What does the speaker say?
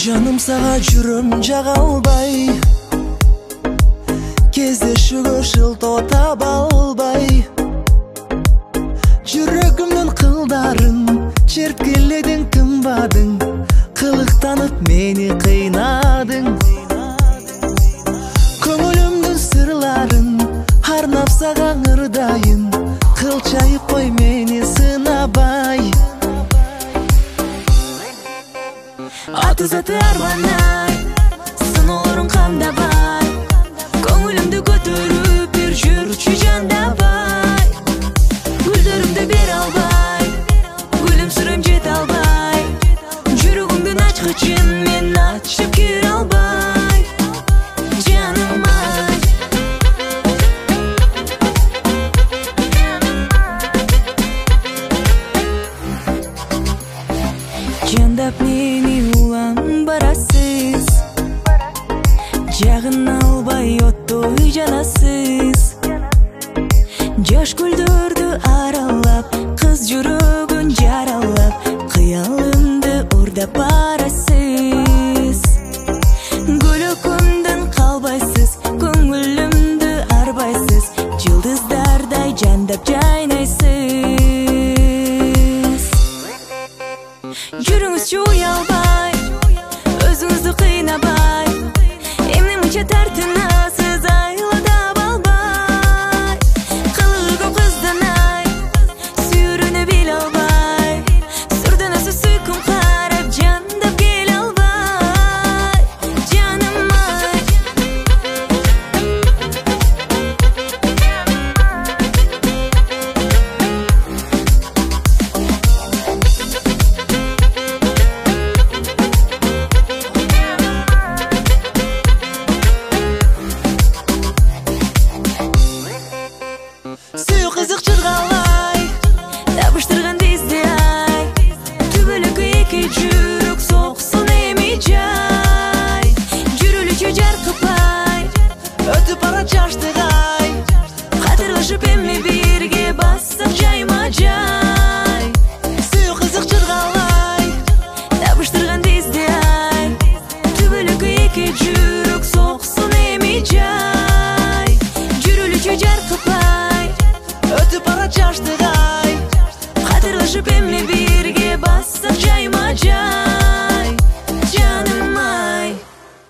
Жаным сага жүрөм жага албай, кездешүүгө шылтоо таба албай. Жүрөгүмдүн кылдарын черткеледиң, тынбадың, кылыктанып мени кыйнадың. Көңүлүмдүн сырларын арнап сага ырдайын, кылчайып кой мени сынабай. Аты заты армандай, сыноолорун кандабай, көңүлүмдү көтөрүп бир жүрчү жандабай. Гүлдөрүмдү бере албай, күлүмсүрөм жете албай, жүрөгүңдүн ачкычын мен ачып кире албай. Жаным ай, жандап мени улам барасыз, жагын албай оттой жанасыз. Жаш гүлдөрдү аралап, кыз жүрөгүн жаралап, кыялымды урдап барасыз. Көлөкөмдөн калбайсыз, көңүлүмдү арбайсыз, жылдыздардай жандап жайнайсыз. Жүрүңүзчү уялбай, өзүңүздү кыйнабай, эмне мынча тартынасыз айлап албай. Кылыгы көп кыздын ай, сүйүүрүнү биле албай, сүрдөнөсү сүйкүм карап жандап келе албай. Жаным ай, сүйүү кызык чыргалай, табыштырган бизди ай, түбөлүккө эки жүрөк соксун эми жай. Жүрүлүчү жаркыпай, өтүп барат жаштык ай, катырлашып эми бирге бассак жайма жай.